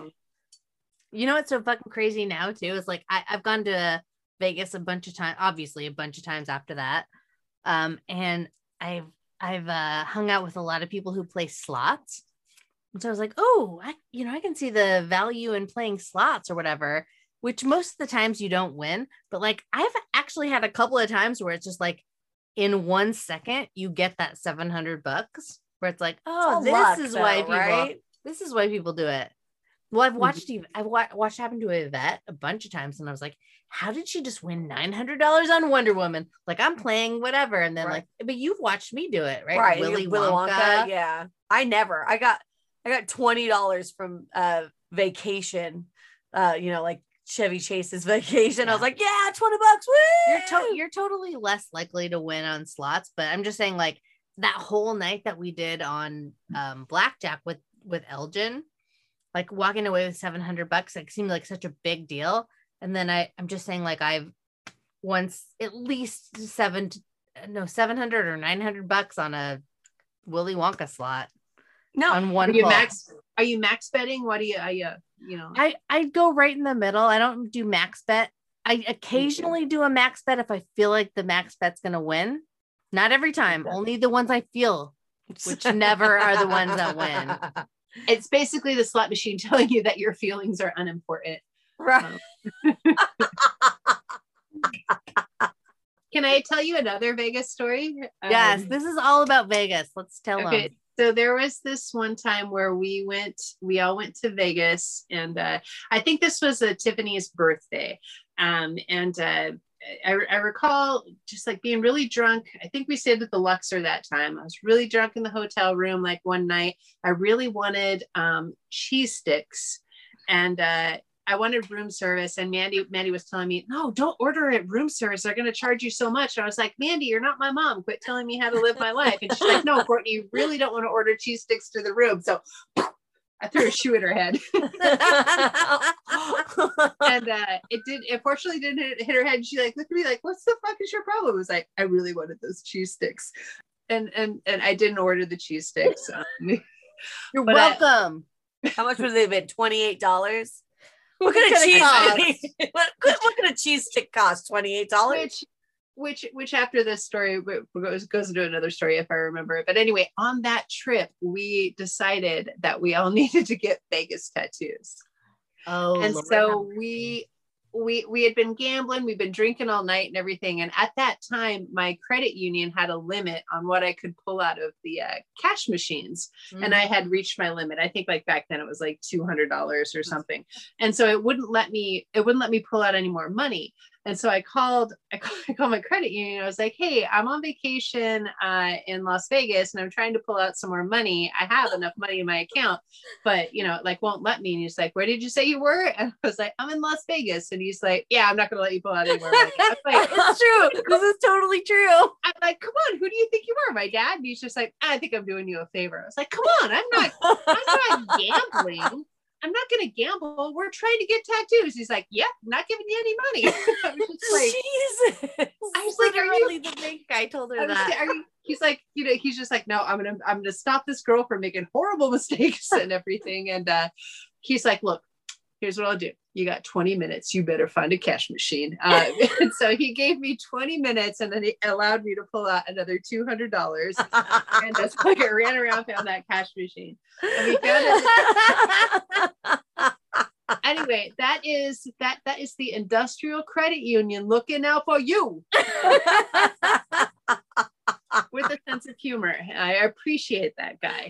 You know what's so fucking crazy now too is like I, I've gone to Vegas a bunch of times, obviously a bunch of times after that. Um, and I've I've uh, hung out with a lot of people who play slots. And so I was like, oh, I, you know, I can see the value in playing slots or whatever, which most of the times you don't win. But like I've actually had a couple of times where it's just like in one second you get that seven hundred bucks where it's like, oh, this luck, is though, why people, right? This is why people do it. Well, I've watched mm-hmm. I've wa- watched happen to Yvette a bunch of times, and I was like, how did she just win nine hundred dollars on Wonder Woman? Like I'm playing whatever, and then right. like, but you've watched me do it, right? Right, Willy Willy Wonka. Wonka. Yeah, I never. I got I got twenty dollars from uh vacation. Uh, you know, like Chevy Chase's vacation. Yeah. I was like, yeah, twenty bucks. Woo! You're to- you're totally less likely to win on slots, but I'm just saying, like that whole night that we did on um blackjack with with Elgin. Like walking away with seven hundred bucks, like seemed like such a big deal. And then I, I'm just saying, like I've once at least seven, no, seven hundred or nine hundred bucks on a Willy Wonka slot. No, on one. Are you max? Are you max betting? What do you? Are you? You know, I I go right in the middle. I don't do max bet. I occasionally do a max bet if I feel like the max bet's gonna win. Not every time. Only the ones I feel, which never are the ones that win. It's basically the slot machine telling you that your feelings are unimportant. Right. Um, Can I tell you another Vegas story? Yes, Um, this is all about Vegas. Let's tell them. okay. So there was this one time where we went, we all went to Vegas, and uh, I think this was uh, Tiffany's birthday. Um, and uh, I, I recall just like being really drunk. I think we stayed at the Luxor that time. I was really drunk in the hotel room. Like one night, I really wanted um, cheese sticks, and uh, I wanted room service. And Mandy, Mandy was telling me, no, don't order at room service. They're going to charge you so much. And I was like, Mandy, you're not my mom. Quit telling me how to live my life. And she's like, no, Courtney, you really don't want to order cheese sticks to the room. So I threw a shoe at her head. And uh, it did, it fortunately didn't hit, hit her head. And she like looked at me like, what's the fuck is your problem? It was like, I really wanted those cheese sticks. And and and I didn't order the cheese sticks. Um, You're but welcome. How much would they have been? twenty-eight dollars? What What could a could it cheese cost? what, what, what could a cheese stick cost? twenty-eight dollars? which which which after this story goes goes into another story if I remember it. But anyway, on that trip, we decided that we all needed to get Vegas tattoos. Oh, And Lord so have we we we had been gambling, we've been drinking all night and everything. And at that time, my credit union had a limit on what I could pull out of the uh, cash machines. mercy. And I had reached my limit. I think like back then it was like two hundred dollars or something. And so it wouldn't let me, it wouldn't let me pull out any more money. And so I called, I called, I called my credit union. I was like, hey, I'm on vacation uh, in Las Vegas and I'm trying to pull out some more money. I have enough money in my account, but you know, it like won't let me. And he's like, where did you say you were? And I was like, I'm in Las Vegas. And he's like, yeah, I'm not going to let you pull out any more money. I was like, It's true. This is totally true. I'm like, come on, who do you think you are? My dad? And he's just like, I think I'm doing you a favor. I was like, come on, I'm not, I'm not gambling. I'm not going to gamble. We're trying to get tattoos. He's like, yep, not giving you any money. I was just like, Jesus. I was like, are you- Literally the big guy told I her was that. like, are you, he's like, you know, he's just like, no, I'm going to, I'm going to stop this girl from making horrible mistakes and everything. And uh, he's like, look, here's what I'll do. You got twenty minutes. You better find a cash machine. Uh, and so he gave me twenty minutes and then he allowed me to pull out another two hundred dollars. And that's like I ran around, found that cash machine. And we found it. Anyway, that is that that is the Industrial Credit Union looking out for you with a sense of humor. I appreciate that guy.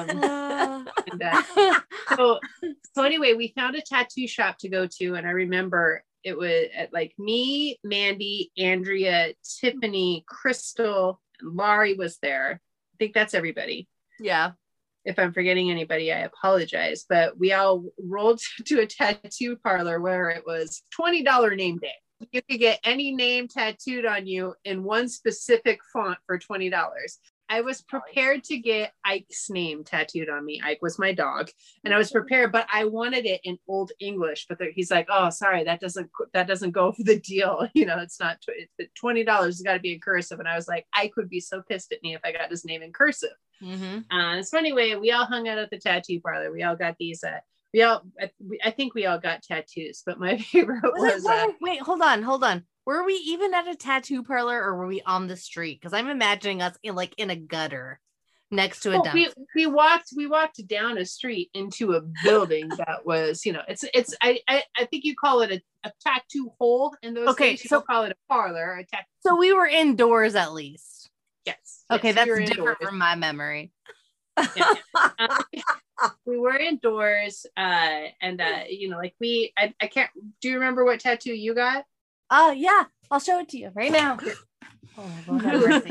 Um, and, uh, so so anyway, we found a tattoo shop to go to, and I remember it was at like me, Mandy, Andrea, Tiffany, Crystal, and Laurie was there. I think that's everybody. Yeah. If I'm forgetting anybody, I apologize. But we all rolled to a tattoo parlor where it was twenty dollars name day. You could get any name tattooed on you in one specific font for twenty dollars. I was prepared to get Ike's name tattooed on me. Ike was my dog, and I was prepared, but I wanted it in Old English. But there, he's like, "Oh, sorry, that doesn't that doesn't go for the deal. You know, it's not it's twenty dollars. It's got to be in cursive." And I was like, Ike would be so pissed at me if I got his name in cursive. Mm-hmm. Uh, so anyway, we all hung out at the tattoo parlor. We all got these. Uh, we all, I, I think we all got tattoos, but my favorite Was was. it- Uh, wait, wait, hold on, hold on. Were we even at a tattoo parlor or were we on the street? Because I'm imagining us in like in a gutter next to a well, dump. we we walked we walked down a street into a building that was, you know, it's it's I I, I think you call it a, a tattoo hole in those Okay, days. You so- don't call it a parlor. A tattoo. So we were indoors at least. Yes. Okay, yes, that's we were different indoors. from my memory. Yeah. Um, we were indoors, uh, and uh, you know, like we, I, I can't. Do you remember what tattoo you got? Uh yeah, I'll show it to you right now. Oh, Lord have mercy.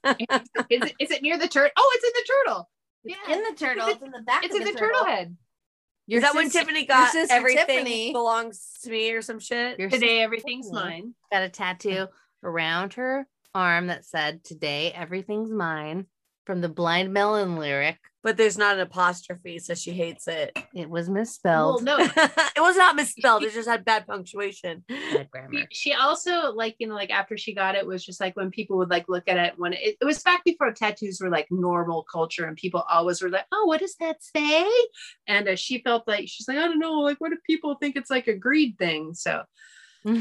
Is it is it near the turtle? Oh, it's in the turtle. It's Yeah. in the turtle. It's in the back. It's of in the turtle head. Your Is that when sis- Tiffany your got sister everything Tiffany belongs to me or some shit? Your Today, sister everything's Tiffany mine. got a tattoo around her arm that said, "Today everything's mine," from the Blind Melon lyric. But there's not an apostrophe, so she hates it. It was Well, misspelled. no, It was not misspelled. It just had bad punctuation. Bad grammar. she, she also like, you know, like after she got it was just like when people would like look at it when it, it was back before tattoos were like normal culture and people always were like, oh, what does that say? And uh, she felt like she's like, I don't know, like what if people think it's like a greed thing? So um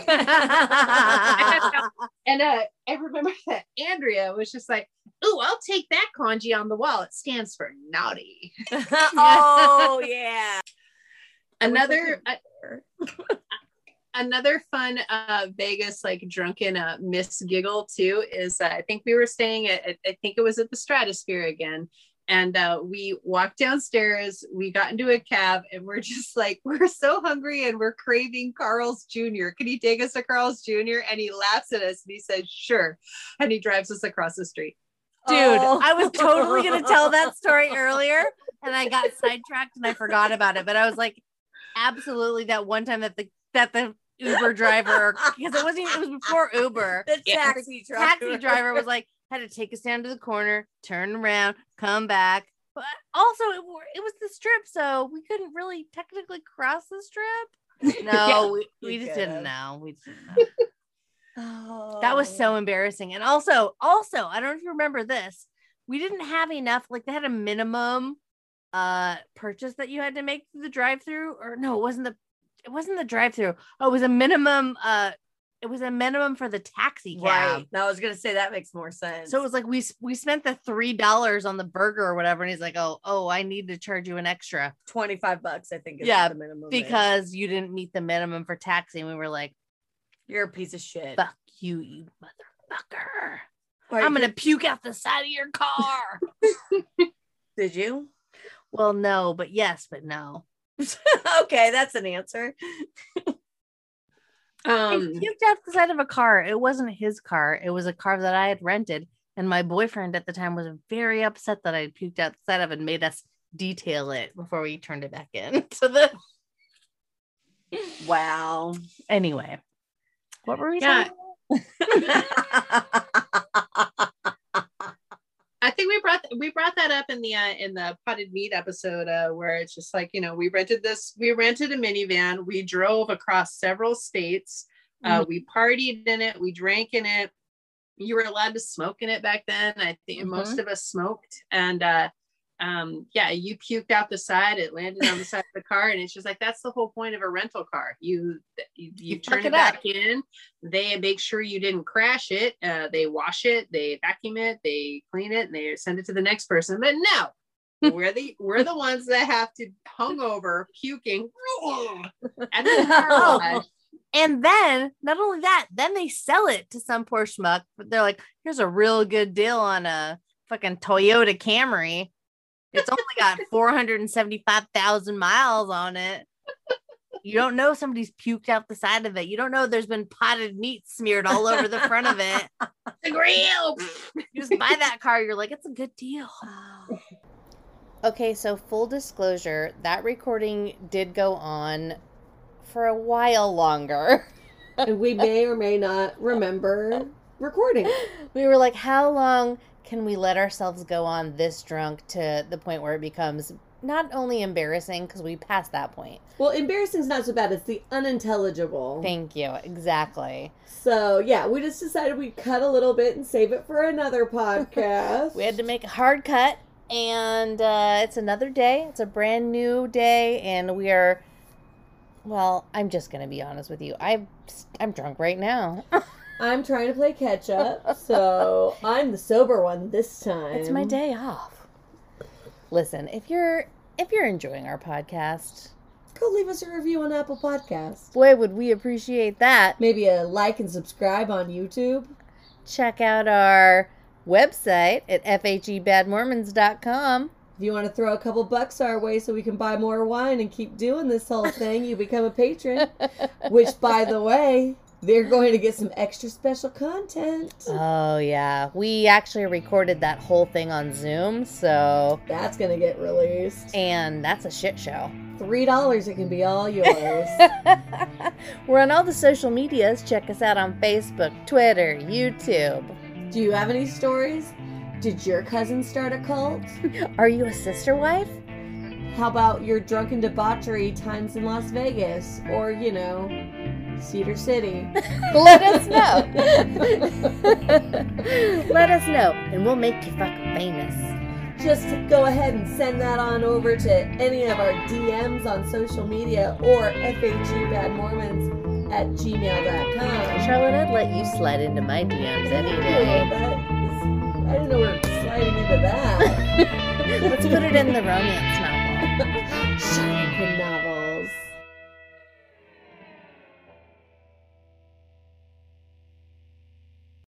and uh I remember that Andrea was just like, oh, I'll take that kanji on the wall. It stands for naughty. Oh yeah. Another uh, another fun uh, Vegas like drunken uh, miss giggle too is uh, I think we were staying at, at I think it was at the Stratosphere again. And uh, we walked downstairs, we got into a cab, and we're just like, we're so hungry and we're craving Carl's Junior Can you take us to Carl's Junior? And he laughs at us and he says, sure. And he drives us across the street. Dude, Oh. I was totally going to tell that story earlier and I got sidetracked and I forgot about it. But I was like, absolutely that one time that the that the Uber driver, because it wasn't even, it was before Uber. The Yeah. taxi driver. Taxi driver was like, had to take us down to the corner, turn around, come back. But also, it, wa- it was the strip, so we couldn't really technically cross the strip. No, Yeah, we, we you just could've. didn't know. We just didn't know. Oh. That was so embarrassing. And also, also, I don't know if you remember this. We didn't have enough, like they had a minimum uh purchase that you had to make through the drive-through, or no, it wasn't the it wasn't the drive-through. Oh, it was a minimum uh it was a minimum for the taxi cab. right. No, I was gonna say that makes more sense. So it was like we we spent the three dollars on the burger or whatever, and he's like, "Oh, oh, I need to charge you an extra twenty-five bucks, I think, is Yeah, what the minimum is. because you didn't meet the minimum for taxi." And we were like, You're a piece of shit. "Fuck you, you motherfucker! Or I'm you gonna puke out the side of your car." could- Did you? Well, no, but yes, but no. Okay, that's an answer. Um, He puked out the side of a car. It wasn't his car. It was a car that I had rented. And my boyfriend at the time was very upset that I puked out the side of it and made us detail it before we turned it back in. So the Wow. anyway, what were we Yeah. saying? I think we brought we brought that up in the uh, in the potted meat episode uh, where it's just like, you know, we rented this we rented a minivan, we drove across several states, uh, we partied in it, we drank in it. You were allowed to smoke in it back then. I think Mhm. most of us smoked, and uh, um, yeah, you puked out the side. It landed on the side of the car, and it's just like that's the whole point of a rental car. You you, you You turn fuck it it up. back in. They make sure you didn't crash it. Uh, they wash it. They vacuum it. They clean it, and they send it to the next person. But no, we're the we're the ones that have to hungover puking at the car Oh. wash. And then not only that, then they sell it to some poor schmuck. But they're like, here's a real good deal on a fucking Toyota Camry. It's only got four hundred seventy-five thousand miles on it. You don't know somebody's puked out the side of it. You don't know there's been potted meat smeared all over the front of it. The grill. You just buy that car, you're like, it's a good deal. Okay, so full disclosure, that recording did go on for a while longer. And we may or may not remember recording. We were like, how long can we let ourselves go on this drunk to the point where it becomes not only embarrassing, because we passed that point. Well, embarrassing's not so bad. It's the unintelligible. Thank you. Exactly. So, yeah, we just decided we'd cut a little bit and save it for another podcast. We had to make a hard cut, and uh, it's another day. It's a brand new day, and we are, well, I'm just going to be honest with you. I'm, I'm drunk right now. I'm trying to play catch up, so I'm the sober one this time. It's my day off. Listen, if you're if you're enjoying our podcast, Go leave us a review on Apple Podcasts. boy, would we appreciate that. Maybe a like and subscribe on YouTube. Check out our website at f h e bad mormons dot com. If you want to throw a couple bucks our way so we can buy more wine and keep doing this whole thing, you become a patron. Which, by the way, they're going to get some extra special content. Oh, yeah. We actually recorded that whole thing on Zoom, so... That's going to get released. And that's a shit show. Three dollars, it can be all yours. We're on all the social medias. Check us out on Facebook, Twitter, YouTube. Do you have any stories? Did your cousin start a cult? Are you a sister wife? How about your drunken debauchery times in Las Vegas? Or, you know, Cedar City? Let us know. Let us know, and we'll make you fucking famous. Just go ahead and send that on over to any of our D Ms on social media or F H E Bad Mormons at gmail dot com. Charlotte, I'd let you slide into my D Ms any day. That is, I didn't know we were sliding into that. Let's put it in the romance novel. Shiny novel.